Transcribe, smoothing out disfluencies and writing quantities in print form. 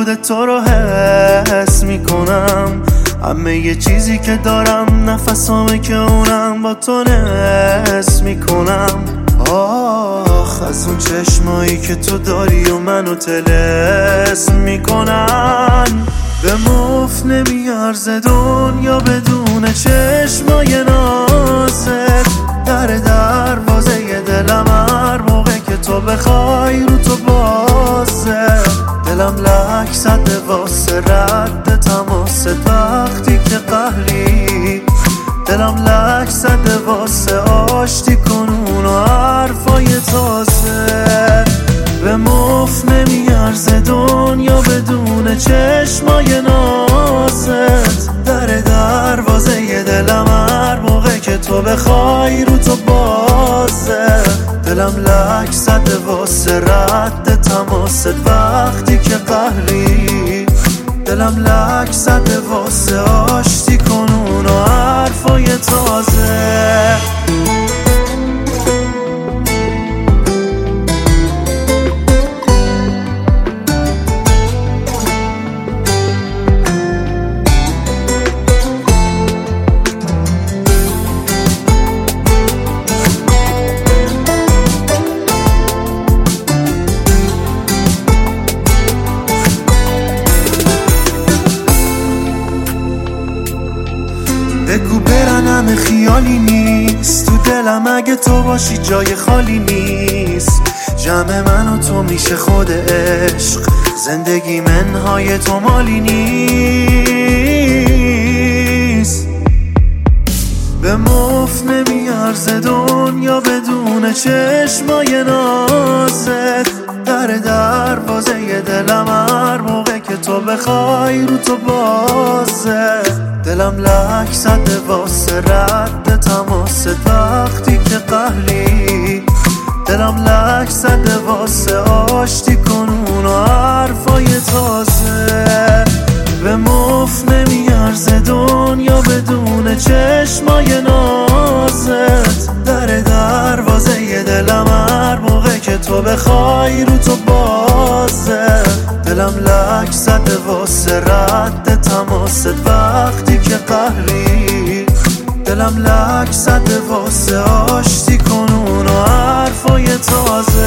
وجود تو رو حس میکنم، همه یه چیزی که دارم نفسامه که اونم با تو نس میکنم. آخ از اون چشمایی که تو داری و منو تلس میکنن، به مفت نمیارزه دنیا بدون چشمای نازت. در دروازه دلم هر موقع که تو بخوای رو تو بازه، دلم لک زده واسه رد تماست وقتی که قهری، دلم لک زده واسه آشتی کنون و حرفای تازه. به مفت نمیارزه دنیا بدون چشمای نازت. در دروازه دلم هر موقع که تو بخوای رو تو بازه، دلم لک زده واسه رد تماست وقتی که قهری، دلم لک زده واسه آشتی کنون و حرفای تازه. بگو برن همه خیالی نیست، تو دلم اگه تو باشی جای خالی نیست. جمع من و تو میشه خود عشق، زندگی منهای تو مالی نیست. به مفت نمیارزه دنیا بدون چشمای نازت. در دروازه دلم هر موقع که تو بخوای رو تو بازه، دلم لک زده واسه رد تماست وقتی که قهری، دلم لک زده واسه آشتی کنون و حرفای تازه. به مفت نمیارزه دنیا بدون چشمای نازت. در دروازه دلم هر موقع که تو بخوای رو تو بازه، دلم لک زده واسه رد تماست وقتی که قهری، دلم لک زده واسه آشتی کنون و حرفای تازه.